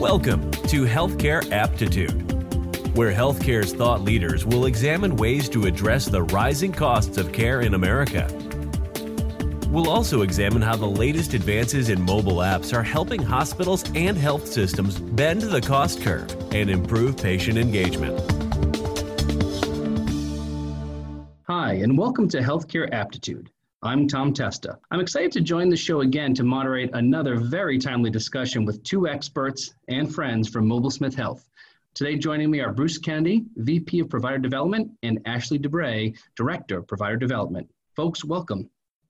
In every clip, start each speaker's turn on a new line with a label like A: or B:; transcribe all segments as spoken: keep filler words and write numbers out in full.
A: Welcome to Healthcare Aptitude, where healthcare's thought leaders will examine ways to address the rising costs of care in America. We'll also examine how the latest advances in mobile apps are helping hospitals and health systems bend the cost curve and improve patient engagement.
B: Hi, and welcome to Healthcare Aptitude. I'm Tom Testa. I'm excited to join the show again to moderate another very timely discussion with two experts and friends from Mobile-Smith Health. Today joining me are Bruce Kennedy, V P of Provider Development, and Ashley DeBray, Director of Provider Development. Folks, welcome.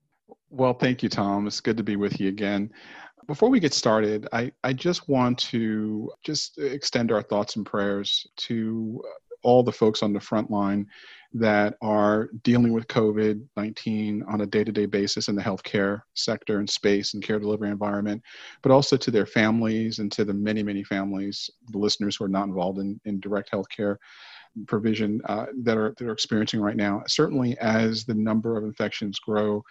C: Well, thank you, Tom. It's good to be with you again. Before we get started, I, I just want to just extend our thoughts and prayers to all the folks on the front line that are dealing with COVID nineteen on a day-to-day basis in the healthcare sector and space and care delivery environment, but also to their families and to the many, many families, the listeners who are not involved in, in direct healthcare provision uh, that are that are experiencing right now. Certainly as the number of infections grow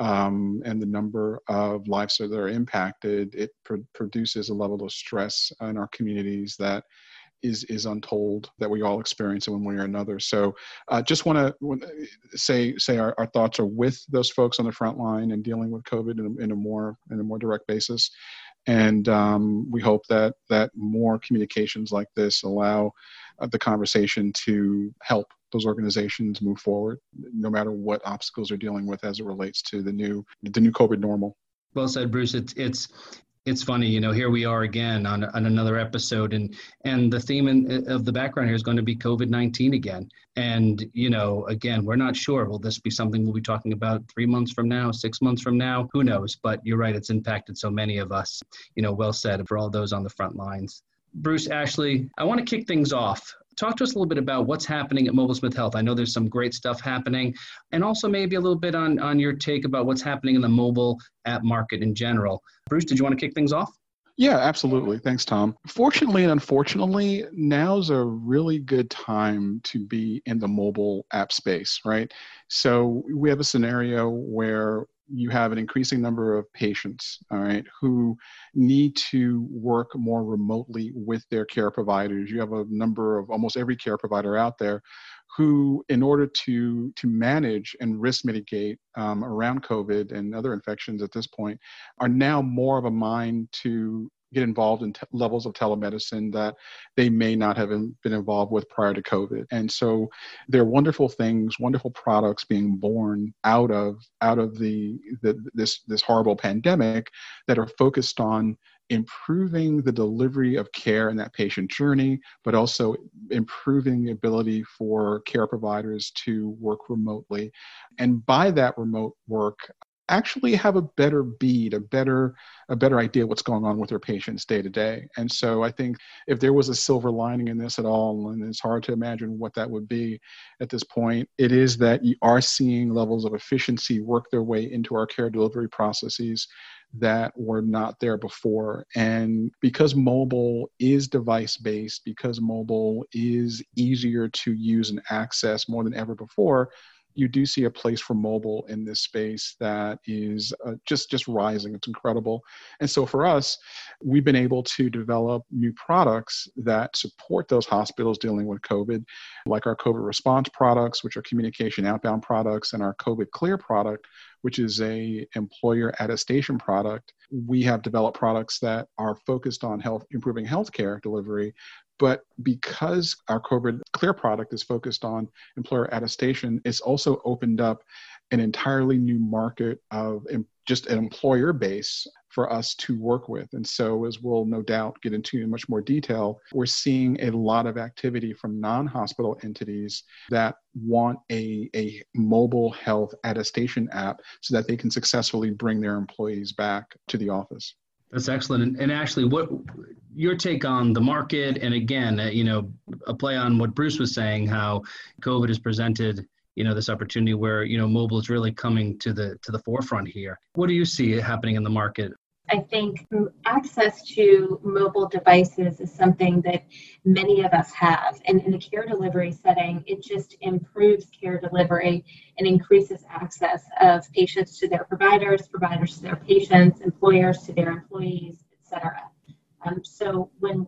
C: um, and the number of lives that are impacted, it pr- produces a level of stress in our communities that is is untold, that we all experience in one way or another. So uh, just want to say say our, our thoughts are with those folks on the front line and dealing with COVID in a, in a more in a more direct basis. And um, we hope that that more communications like this allow uh, the conversation to help those organizations move forward, no matter what obstacles they're dealing with as it relates to the new the new COVID normal.
B: Well said, Bruce. It's it's it's funny, you know. Here we are again on, on another episode, and and the theme in, of the background here is going to be COVID nineteen again. And you know, again, we're not sure. Will this be something we'll be talking about three months from now, six months from now? Who knows? But you're right; it's impacted so many of us. You know, well said for all those on the front lines. Bruce, Ashley, I want to kick things off. Talk to us a little bit about what's happening at Mobile-Smith Health. I know there's some great stuff happening, and also maybe a little bit on, on your take about what's happening in the mobile app market in general. Bruce, did you want to kick things off?
C: Yeah, absolutely. Thanks, Tom. Fortunately and unfortunately, now's a really good time to be in the mobile app space, right? So we have a scenario where you have an increasing number of patients, all right, who need to work more remotely with their care providers. You have a number of almost every care provider out there who, in order to, to manage and risk mitigate um, around COVID and other infections at this point, are now more of a mind to get involved in te- levels of telemedicine that they may not have been involved with prior to COVID. And so there are wonderful things, wonderful products being born out of out of the, the this this horrible pandemic that are focused on improving the delivery of care in that patient journey, but also improving the ability for care providers to work remotely. And by that remote work, actually have a better bead, a better a better idea what's going on with their patients day to day. And so I think if there was a silver lining in this at all, and it's hard to imagine what that would be at this point, it is that you are seeing levels of efficiency work their way into our care delivery processes that were not there before. And because mobile is device-based, because mobile is easier to use and access more than ever before, you do see a place for mobile in this space that is uh, just, just rising. It's incredible. And so for us, we've been able to develop new products that support those hospitals dealing with COVID, like our COVID response products, which are communication outbound products, and our COVID Clear product, which is a employer attestation product. We have developed products that are focused on health, improving healthcare delivery. But because our COVID Clear product is focused on employer attestation, it's also opened up an entirely new market of just an employer base for us to work with. And so, as we'll no doubt get into in much more detail, we're seeing a lot of activity from non-hospital entities that want a, a mobile health attestation app so that they can successfully bring their employees back to the office.
B: That's excellent. And, and Ashley, what your take on the market, and again, uh, you know, a play on what Bruce was saying, how COVID has presented, you know, this opportunity where, you know, mobile is really coming to the to the forefront here. What do you see happening in the market?
D: I think access to mobile devices is something that many of us have. And in the care delivery setting, it just improves care delivery and increases access of patients to their providers, providers to their patients, employers to their employees, et cetera. Um, so when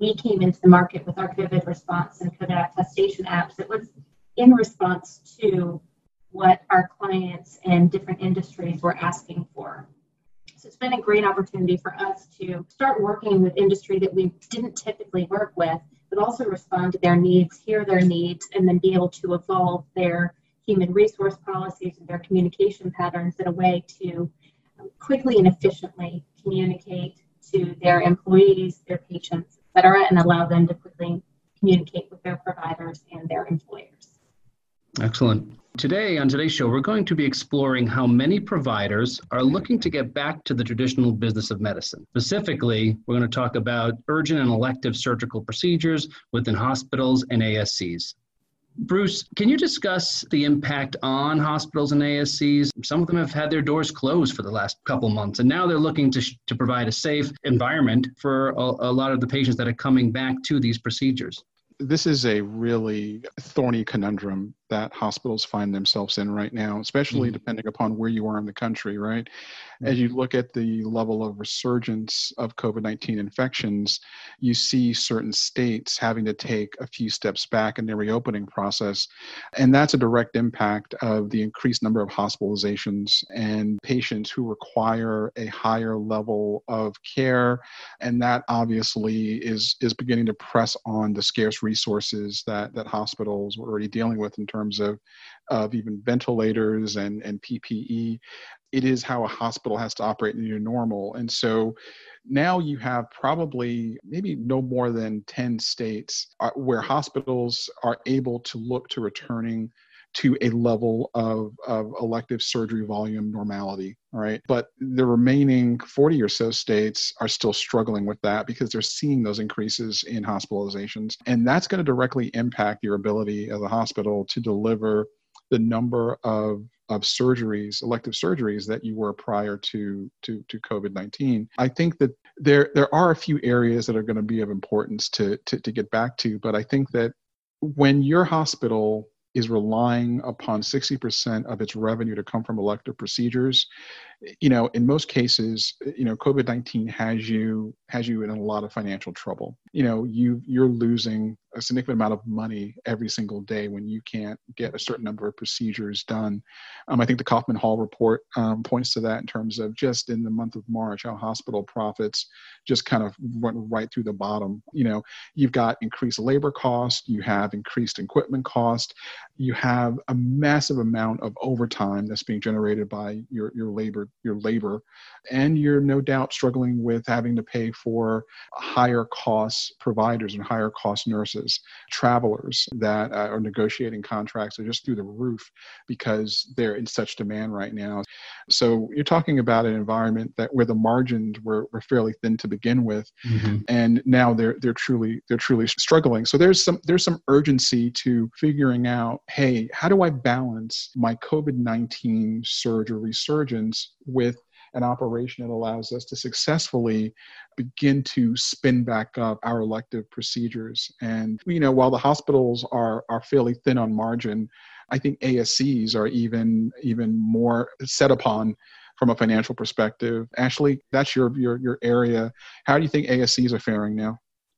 D: we came into the market with our COVID response and COVID attestation apps, it was in response to what our clients and different industries were asking for. So it's been a great opportunity for us to start working with industry that we didn't typically work with, but also respond to their needs, hear their needs, and then be able to evolve their human resource policies and their communication patterns in a way to quickly and efficiently communicate to their employees, their patients, et cetera, and allow them to quickly communicate with their providers and their employers.
B: Excellent. Today, on today's show, we're going to be exploring how many providers are looking to get back to the traditional business of medicine. Specifically, we're going to talk about urgent and elective surgical procedures within hospitals and A S Cs. Bruce, can you discuss the impact on hospitals and A S Cs? Some of them have had their doors closed for the last couple months, and now they're looking to, sh- to provide a safe environment for a, a lot of the patients that are coming back to these procedures.
C: This is a really thorny conundrum that hospitals find themselves in right now, especially mm-hmm. depending upon where you are in the country, right? Mm-hmm. As you look at the level of resurgence of COVID nineteen infections, you see certain states having to take a few steps back in their reopening process. And that's a direct impact of the increased number of hospitalizations and patients who require a higher level of care. And that obviously is, is beginning to press on the scarce resources that, that hospitals were already dealing with in terms of, of even ventilators and, and P P E. It is how a hospital has to operate in your normal. And so now you have probably maybe no more than ten states where hospitals are able to look to returning to a level of, of elective surgery volume normality, all right? But the remaining forty or so states are still struggling with that because they're seeing those increases in hospitalizations. And that's going to directly impact your ability as a hospital to deliver the number of of surgeries, elective surgeries that you were prior to, to, to COVID nineteen. I think that there there are a few areas that are going to be of importance to, to, to get back to, but I think that when your hospital is relying upon sixty percent of its revenue to come from elective procedures, you know, in most cases, you know, COVID nineteen has you has you in a lot of financial trouble. You know, you you're losing a significant amount of money every single day when you can't get a certain number of procedures done. Um, I think the Kaufman Hall report um, points to that in terms of just in the month of March, how hospital profits just kind of went right through the bottom. You know, you've got increased labor cost, you have increased equipment cost, you have a massive amount of overtime that's being generated by your, your labor, your labor, and you're no doubt struggling with having to pay for higher cost providers and higher cost nurses. Travelers that uh, are negotiating contracts are just through the roof because they're in such demand right now. So you're talking about an environment that where the margins were, were fairly thin to begin with, mm-hmm. and now they're they're truly they're truly struggling. So there's some there's some urgency to figuring out, hey, how do I balance my COVID nineteen surge or resurgence with an operation that allows us to successfully begin to spin back up our elective procedures. And, you know, while the hospitals are are fairly thin on margin, I think A S Cs are even even more set upon from a financial perspective. Ashley, that's your your your area. How do you think A S Cs are faring now?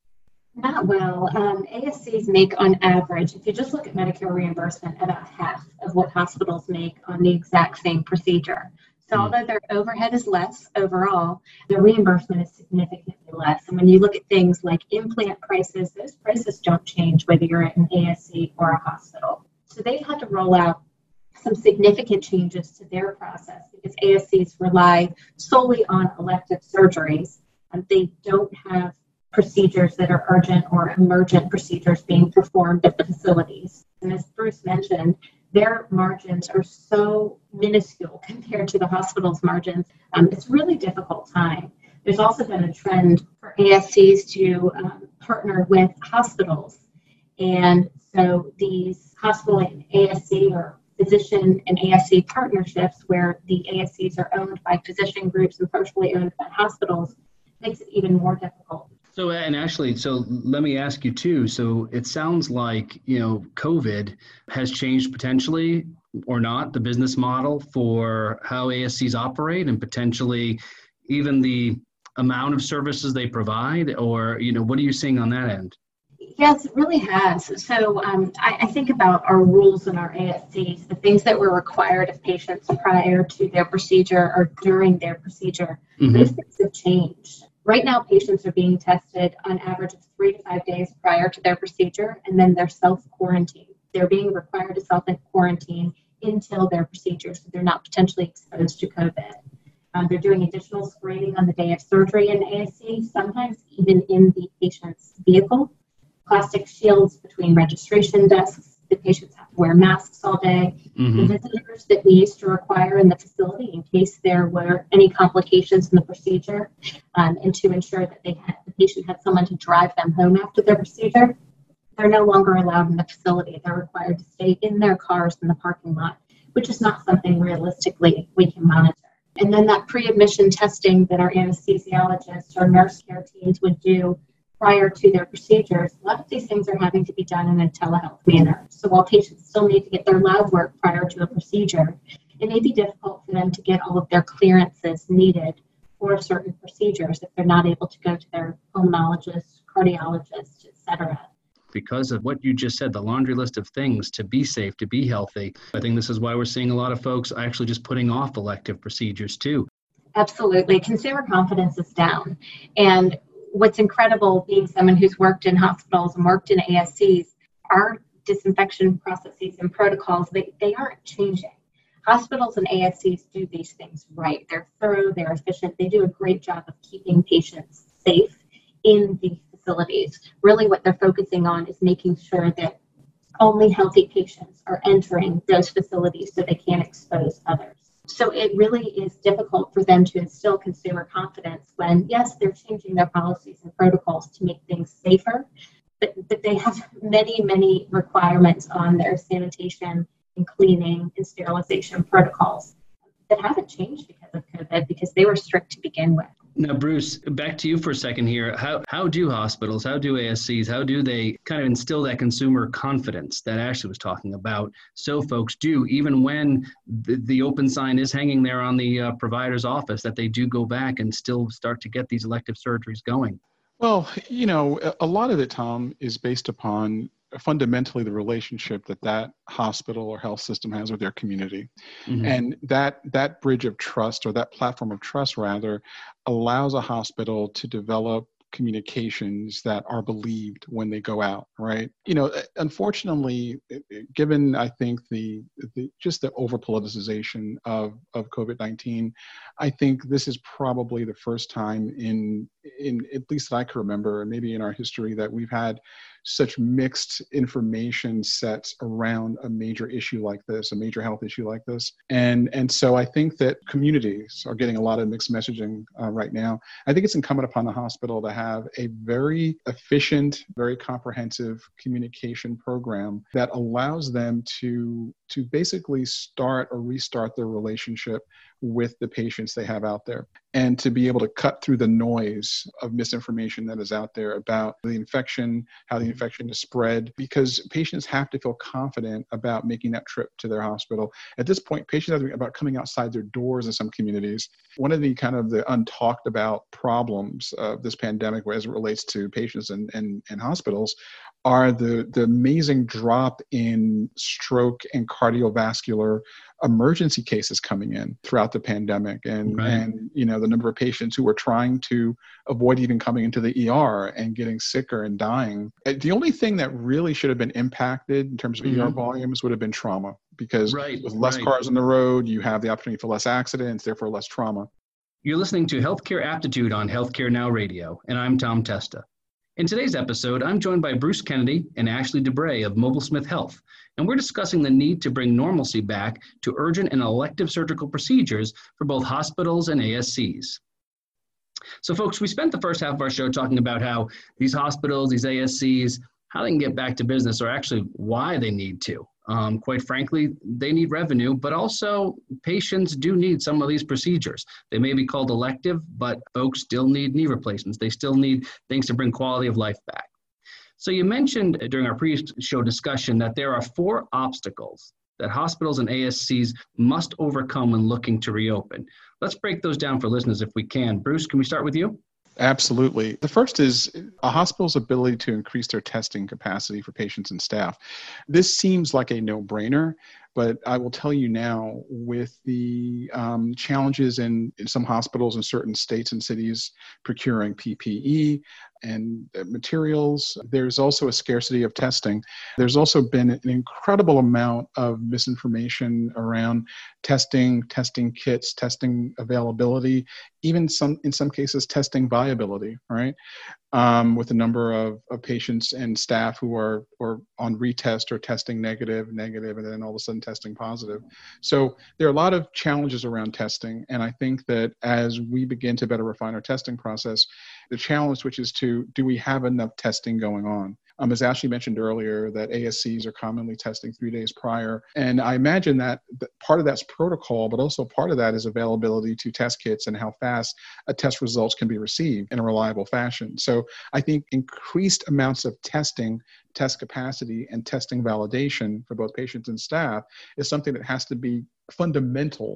D: Not well. Um, A S Cs make on average, if you just look at Medicare reimbursement, about half of what hospitals make on the exact same procedure. So although their overhead is less overall, their reimbursement is significantly less. And when you look at things like implant prices, those prices don't change whether you're at an A S C or a hospital. So they've had to roll out some significant changes to their process because A S Cs rely solely on elective surgeries, and they don't have procedures that are urgent or emergent procedures being performed at the facilities. And as Bruce mentioned, their margins are so minuscule compared to the hospital's margins. Um, it's a really difficult time. There's also been a trend for A S Cs to um, partner with hospitals. And so these hospital and A S C or physician and A S C partnerships where the A S Cs are owned by physician groups and partially owned by hospitals makes it even more difficult.
B: So, and Ashley, so let me ask you too. So it sounds like, you know, COVID has changed potentially or not the business model for how A S Cs operate and potentially even the amount of services they provide, or, you know, what are you seeing on that end?
D: Yes, it really has. So um, I, I think about our rules and our A S Cs, the things that were required of patients prior to their procedure or during their procedure. Mm-hmm. Those things have changed. Right now, patients are being tested on average of three to five days prior to their procedure, and then they're self-quarantined. They're being required to self-quarantine until their procedure, so they're not potentially exposed to COVID. Uh, they're doing additional screening on the day of surgery in A S C, sometimes even in the patient's vehicle. Plastic shields between registration desks. The patients have to wear masks all day. Mm-hmm. The visitors that we used to require in the facility in case there were any complications in the procedure, um, and to ensure that they had, the patient had someone to drive them home after their procedure, they're no longer allowed in the facility. They're required to stay in their cars in the parking lot, which is not something realistically we can monitor. And then that pre-admission testing that our anesthesiologists or nurse care teams would do prior to their procedures, a lot of these things are having to be done in a telehealth manner. So while patients still need to get their lab work prior to a procedure, it may be difficult for them to get all of their clearances needed for certain procedures if they're not able to go to their pulmonologist, cardiologist, et cetera.
B: Because of what you just said, the laundry list of things to be safe, to be healthy. I think this is why we're seeing a lot of folks actually just putting off elective procedures too.
D: Absolutely. Consumer confidence is down. And what's incredible, being someone who's worked in hospitals and worked in A S Cs, our disinfection processes and protocols, they, they aren't changing. Hospitals and A S Cs do these things right. They're thorough, they're efficient, they do a great job of keeping patients safe in the facilities. Really what they're focusing on is making sure that only healthy patients are entering those facilities so they can't expose others. So it really is difficult for them to instill consumer confidence when, yes, they're changing their policies and protocols to make things safer, but, but they have many, many requirements on their sanitation and cleaning and sterilization protocols that haven't changed because of COVID, because they were strict to begin with.
B: Now, Bruce, back to you for a second here. How how do hospitals, how do A S Cs, how do they kind of instill that consumer confidence that Ashley was talking about, so folks do, even when the, the open sign is hanging there on the uh, provider's office, that they do go back and still start to get these elective surgeries going?
C: Well, you know, a lot of it, Tom, is based upon fundamentally the relationship that that hospital or health system has with their community. Mm-hmm. And that that bridge of trust, or that platform of trust rather, allows a hospital to develop communications that are believed when they go out, right? You know, unfortunately, given, I think, the, the just the over-politicization of, of COVID nineteen, I think this is probably the first time in, in at least that I can remember, and maybe in our history, that we've had such mixed information sets around a major issue like this, a major health issue like this. And, and so I think that communities are getting a lot of mixed messaging uh, right now. I think it's incumbent upon the hospital to have a very efficient, very comprehensive communication program that allows them to, to basically start or restart their relationship with the patients they have out there, and to be able to cut through the noise of misinformation that is out there about the infection, how the infection is spread, because patients have to feel confident about making that trip to their hospital. At this point, patients are about coming outside their doors in some communities. One of the kind of the untalked about problems of this pandemic as it relates to patients and, and, and hospitals are the, the amazing drop in stroke and cardiovascular emergency cases coming in throughout the pandemic. And, right. and, you know, the number of patients who were trying to avoid even coming into the E R and getting sicker and dying. The only thing that really should have been impacted in terms of mm-hmm. E R volumes would have been trauma, because
B: right.
C: with less
B: right.
C: cars on the road, you have the opportunity for less accidents, therefore less trauma.
B: You're listening to Healthcare Aptitude on Healthcare Now Radio, and I'm Tom Testa. In today's episode, I'm joined by Bruce Kennedy and Ashley DeBray of Mobilesmith Health, and we're discussing the need to bring normalcy back to urgent and elective surgical procedures for both hospitals and A S Cs. So folks, we spent the first half of our show talking about how these hospitals, these A S Cs, how they can get back to business, or actually why they need to. Um, quite frankly, they need revenue, but also patients do need some of these procedures. They may be called elective, but folks still need knee replacements. They still need things to bring quality of life back. So you mentioned during our pre-show discussion that there are four obstacles that hospitals and A S Cs must overcome when looking to reopen. let's break those down for listeners if we can. Bruce, can we start with you?
C: Absolutely. The first is a hospital's ability to increase their testing capacity for patients and staff. This seems like a no-brainer, but I will tell you now, with the um, challenges in, in some hospitals in certain states and cities procuring P P E and materials, there's also a scarcity of testing. There's also been an incredible amount of misinformation around testing, testing kits, testing availability, even some, in some cases, testing viability, right? Um, with a number of, of patients and staff who are or on retest or testing negative, negative, and then all of a sudden testing positive. So there are a lot of challenges around testing. And I think that as we begin to better refine our testing process, the challenge, which is to, do we have enough testing going on? Um, as Ashley mentioned earlier, that A S Cs are commonly testing three days prior. And I imagine that, that part of that's protocol, but also part of that is availability to test kits and how fast a test results can be received in a reliable fashion. So I think increased amounts of testing, test capacity, and testing validation for both patients and staff is something that has to be fundamental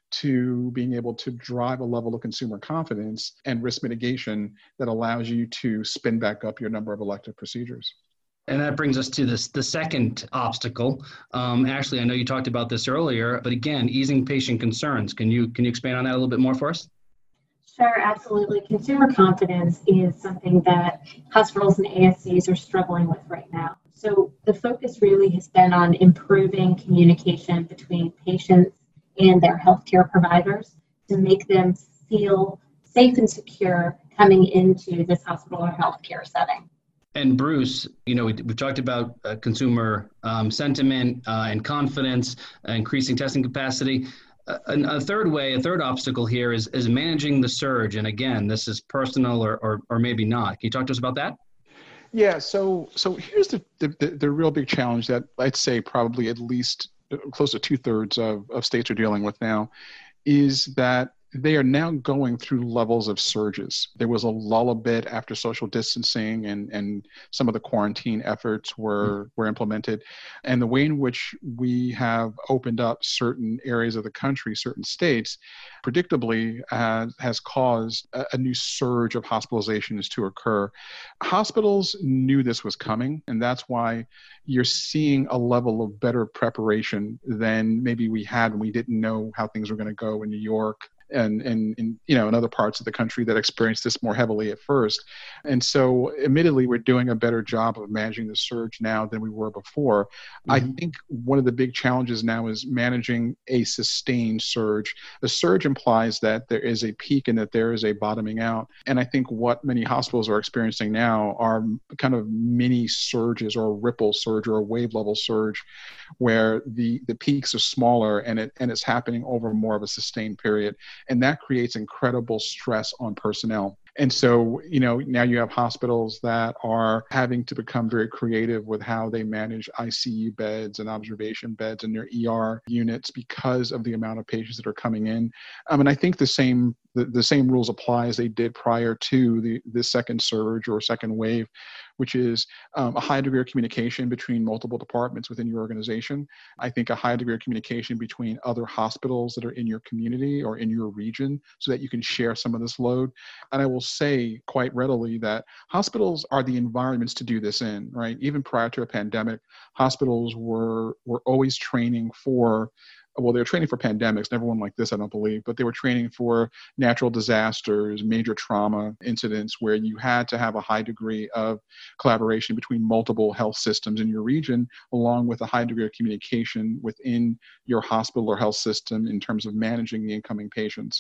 C: to being able to drive a level of consumer confidence and risk mitigation that allows you to spin back up your number of elective procedures.
B: And that brings us to this, the second obstacle. Um, Ashley, I know you talked about this earlier, but again, easing patient concerns. Can you can you expand on that a little bit more for us?
D: Sure, absolutely. Consumer confidence is something that hospitals and A S Cs are struggling with right now. So the focus really has been on improving communication between patients and their healthcare providers to make them feel safe and secure coming into this hospital or healthcare setting.
B: And Bruce, you know, we, we've talked about uh, consumer um, sentiment uh, and confidence, uh, increasing testing capacity. Uh, a third way, a third obstacle here is is managing the surge. And again, this is personal or or, or maybe not. Can you talk to us about that?
C: Yeah, so so here's the, the, the, the real big challenge that I'd say probably at least close to two thirds of, of states are dealing with now, is that they are now going through levels of surges. There was a lull a bit after social distancing and, and some of the quarantine efforts were, mm. were implemented. And the way in which we have opened up certain areas of the country, certain states, predictably has, has caused a, a new surge of hospitalizations to occur. Hospitals knew this was coming, and that's why you're seeing a level of better preparation than maybe we had when we didn't know how things were going to go in New York and, and, and, you know, in other parts of the country that experienced this more heavily at first. And so admittedly, we're doing a better job of managing the surge now than we were before. Mm-hmm. I think one of the big challenges now is managing a sustained surge. The surge implies that there is a peak and that there is a bottoming out. And I think what many hospitals are experiencing now are kind of mini surges or a ripple surge or a wave level surge where the, the peaks are smaller and it and it's happening over more of a sustained period. And that creates incredible stress on personnel. And so, you know, now you have hospitals that are having to become very creative with how they manage I C U beds and observation beds in their E R units because of the amount of patients that are coming in. Um, and I think the same the, the same rules apply as they did prior to the, the second surge or second wave, which is um, a high degree of communication between multiple departments within your organization. I think a high degree of communication between other hospitals that are in your community or in your region so that you can share some of this load. And I will say quite readily that hospitals are the environments to do this in, right? Even prior to a pandemic, hospitals were were always training for well, they were training for pandemics, never one like this, I don't believe, but they were training for natural disasters, major trauma incidents where you had to have a high degree of collaboration between multiple health systems in your region, along with a high degree of communication within your hospital or health system in terms of managing the incoming patients.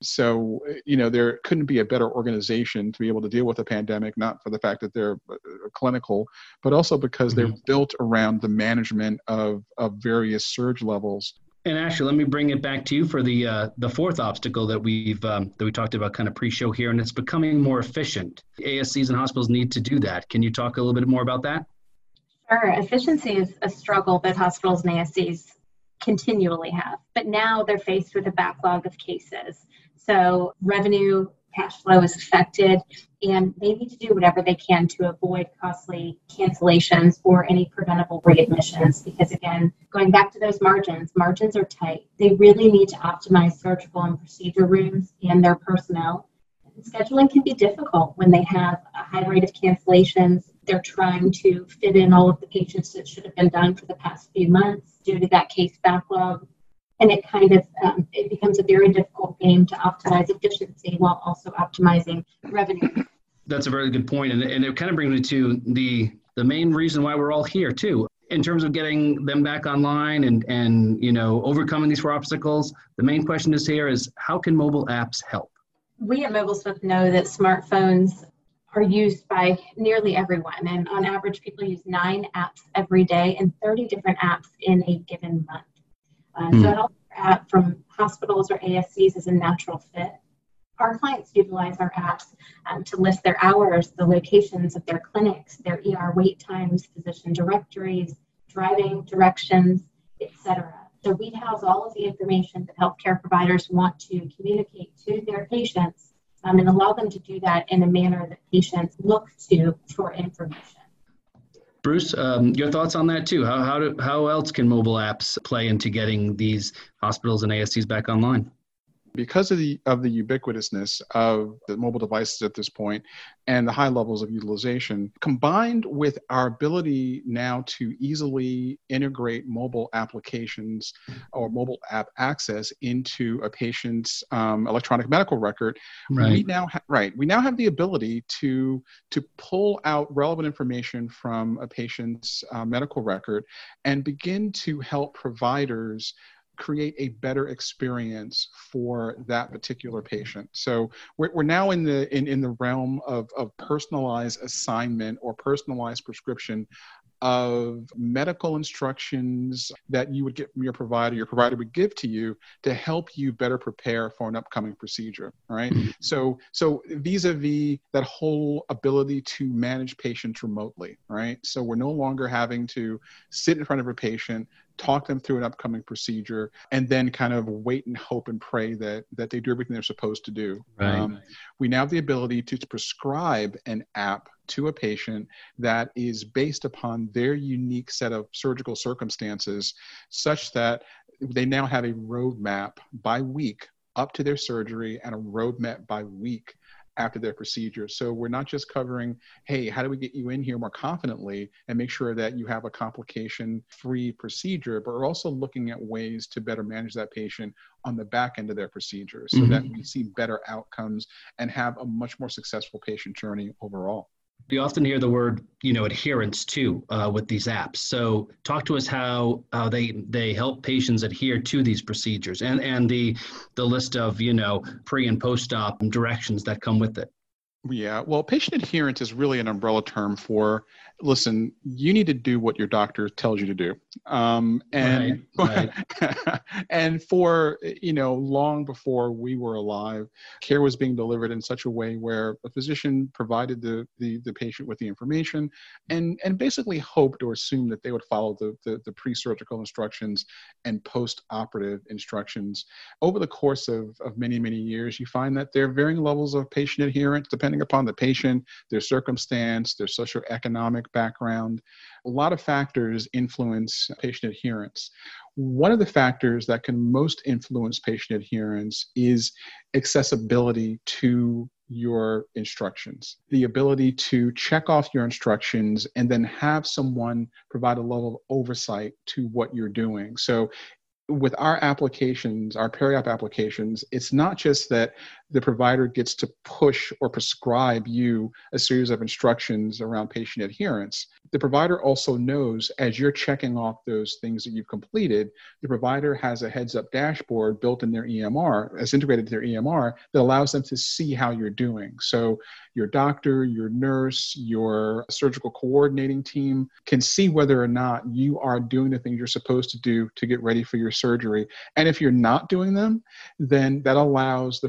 C: So, you know, there couldn't be a better organization to be able to deal with a pandemic, not for the fact that they're clinical, but also because mm-hmm. they're built around the management of, of various surge levels.
B: And Ashley, let me bring it back to you for the uh, the fourth obstacle that we've um, that we talked about kind of pre-show here, and it's becoming more efficient. A S Cs and hospitals need to do that. Can you talk a little bit more about that?
D: Sure. Efficiency is a struggle that hospitals and A S Cs continually have, but now they're faced with a backlog of cases. So revenue cash flow is affected, and they need to do whatever they can to avoid costly cancellations or any preventable readmissions. Because again, going back to those margins, margins are tight. They really need to optimize surgical and procedure rooms and their personnel. Scheduling can be difficult when they have a high rate of cancellations. They're trying to fit in all of the patients that should have been done for the past few months due to that case backlog. And it kind of, um, it becomes a very difficult game to optimize efficiency while also optimizing revenue.
B: That's a very good point. And, and it kind of brings me to the, the main reason why we're all here too. In terms of getting them back online and, and, you know, overcoming these four obstacles, the main question is here is how can mobile apps help?
D: We at MobileSwift know that smartphones are used by nearly everyone. And on average, people use nine apps every day and thirty different apps in a given month. Uh, mm. So a health app from hospitals or A S Cs is a natural fit. Our clients utilize our apps um, to list their hours, the locations of their clinics, their E R wait times, physician directories, driving directions, et cetera. So we house all of the information that healthcare providers want to communicate to their patients um, and allow them to do that in a manner that patients look to for information.
B: Bruce, um, your thoughts on that too? How how, do, how else can mobile apps play into getting these hospitals and A S Cs back online?
C: Because of the of the ubiquitousness of the mobile devices at this point and the high levels of utilization, combined with our ability now to easily integrate mobile applications or mobile app access into a patient's um, electronic medical record, right. we now ha- right we now have the ability to to pull out relevant information from a patient's uh, medical record and begin to help providers create a better experience for that particular patient. So we're, we're now in the in, in the realm of, of personalized assignment or personalized prescription of medical instructions that you would get from your provider, your provider would give to you to help you better prepare for an upcoming procedure, right? Mm-hmm. So, so vis-a-vis that whole ability to manage patients remotely, right? So we're no longer having to sit in front of a patient, talk them through an upcoming procedure, and then kind of wait and hope and pray that that they do everything they're supposed to do.
B: Right.
C: Um, we now have the ability to, to prescribe an app to a patient that is based upon their unique set of surgical circumstances, such that they now have a roadmap by week up to their surgery and a roadmap by week after their procedure. So we're not just covering, hey, how do we get you in here more confidently and make sure that you have a complication-free procedure, but we're also looking at ways to better manage that patient on the back end of their procedure so mm-hmm. that we see better outcomes and have a much more successful patient journey overall.
B: We often hear the word, you know, adherence too uh, with these apps. So talk to us how how they they help patients adhere to these procedures and and the the list of, you know, pre and post-op directions that come with it.
C: Yeah, well, patient adherence is really an umbrella term for, listen, you need to do what your doctor tells you to do. Um, and right, right. and for, you know, long before we were alive, care was being delivered in such a way where a physician provided the the, the patient with the information and, and basically hoped or assumed that they would follow the, the, the pre-surgical instructions and post-operative instructions. Over the course of, of many, many years, you find that there are varying levels of patient adherence depending upon the patient, their circumstance, their socioeconomic background. A lot of factors influence patient adherence. One of the factors that can most influence patient adherence is accessibility to your instructions, the ability to check off your instructions and then have someone provide a level of oversight to what you're doing. So with our applications, our peri-op applications, it's not just that the provider gets to push or prescribe you a series of instructions around patient adherence. The provider also knows as you're checking off those things that you've completed, the provider has a heads-up dashboard built in their E M R, as integrated to their E M R, that allows them to see how you're doing. So your doctor, your nurse, your surgical coordinating team can see whether or not you are doing the things you're supposed to do to get ready for your surgery. And if you're not doing them, then that allows the provider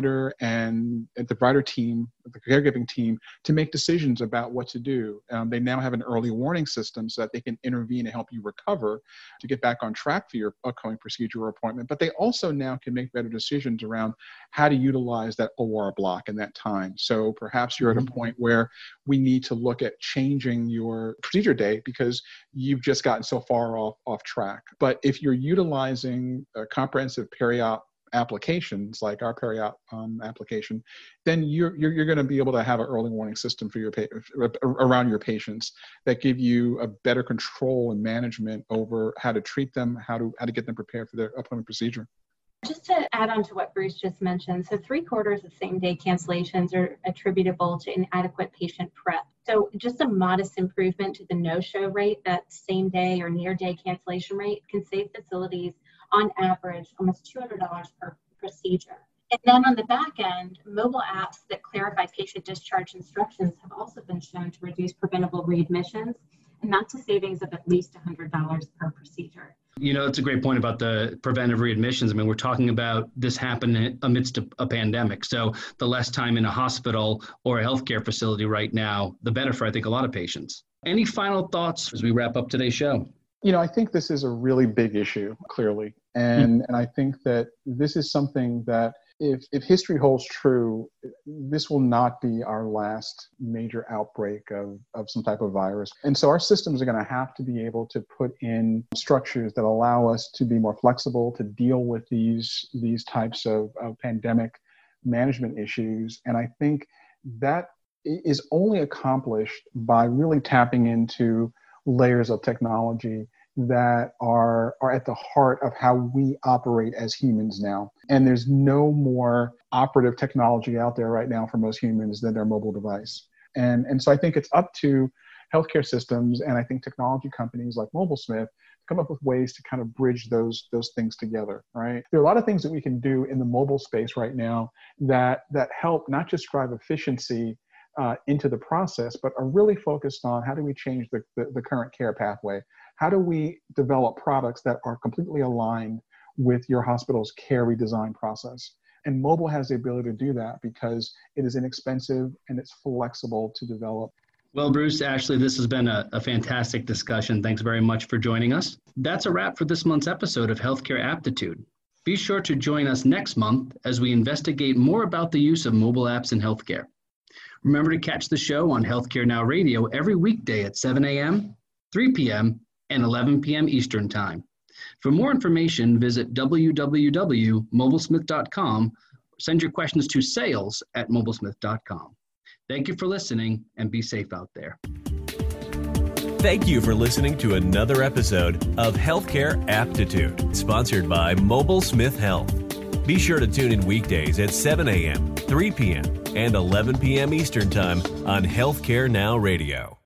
C: provider and the provider team, the caregiving team, to make decisions about what to do. Um, they now have an early warning system so that they can intervene and help you recover to get back on track for your upcoming procedure or appointment. But they also now can make better decisions around how to utilize that O R block in that time. So perhaps you're mm-hmm. at a point where we need to look at changing your procedure day because you've just gotten so far off, off track. But if you're utilizing a comprehensive peri-op applications like our peri-op um, application, then you're you're, you're going to be able to have an early warning system for your pa- around your patients that give you a better control and management over how to treat them, how to how to get them prepared for their upcoming procedure.
D: Just to add on to what Bruce just mentioned, so three quarters of same-day cancellations are attributable to inadequate patient prep. So just a modest improvement to the no-show rate, that same-day or near-day cancellation rate, can save facilities on average almost two hundred dollars per procedure. And then on the back end, mobile apps that clarify patient discharge instructions have also been shown to reduce preventable readmissions, and that's a savings of at least one hundred dollars per procedure.
B: You know, it's a great point about the preventive readmissions. I mean, we're talking about this happening amidst a, a pandemic. So the less time in a hospital or a healthcare facility right now, the better for, I think, a lot of patients. Any final thoughts as we wrap up today's show?
C: You know, I think this is a really big issue, clearly. And, mm-hmm. and I think that this is something that if, if history holds true, this will not be our last major outbreak of, of some type of virus. And so our systems are going to have to be able to put in structures that allow us to be more flexible, to deal with these, these types of, of pandemic management issues. And I think that is only accomplished by really tapping into layers of technology that are are at the heart of how we operate as humans now. And there's no more operative technology out there right now for most humans than their mobile device. And, and so I think it's up to healthcare systems and I think technology companies like MobileSmith to come up with ways to kind of bridge those, those things together, right? There are a lot of things that we can do in the mobile space right now that, that help not just drive efficiency Uh, into the process, but are really focused on how do we change the, the, the current care pathway? How do we develop products that are completely aligned with your hospital's care redesign process? And mobile has the ability to do that because it is inexpensive and it's flexible to develop.
B: Well, Bruce, Ashley, this has been a, a fantastic discussion. Thanks very much for joining us. That's a wrap for this month's episode of Healthcare Aptitude. Be sure to join us next month as we investigate more about the use of mobile apps in healthcare. Remember to catch the show on Healthcare Now Radio every weekday at seven a.m., three p.m., and eleven p.m. Eastern Time. For more information, visit w w w dot mobilesmith dot com or send your questions to sales at mobilesmith dot com. Thank you for listening and be safe out there.
A: Thank you for listening to another episode of Healthcare Aptitude, sponsored by MobileSmith Health. Be sure to tune in weekdays at seven a.m., three p.m., and eleven p.m. Eastern Time on Healthcare Now Radio.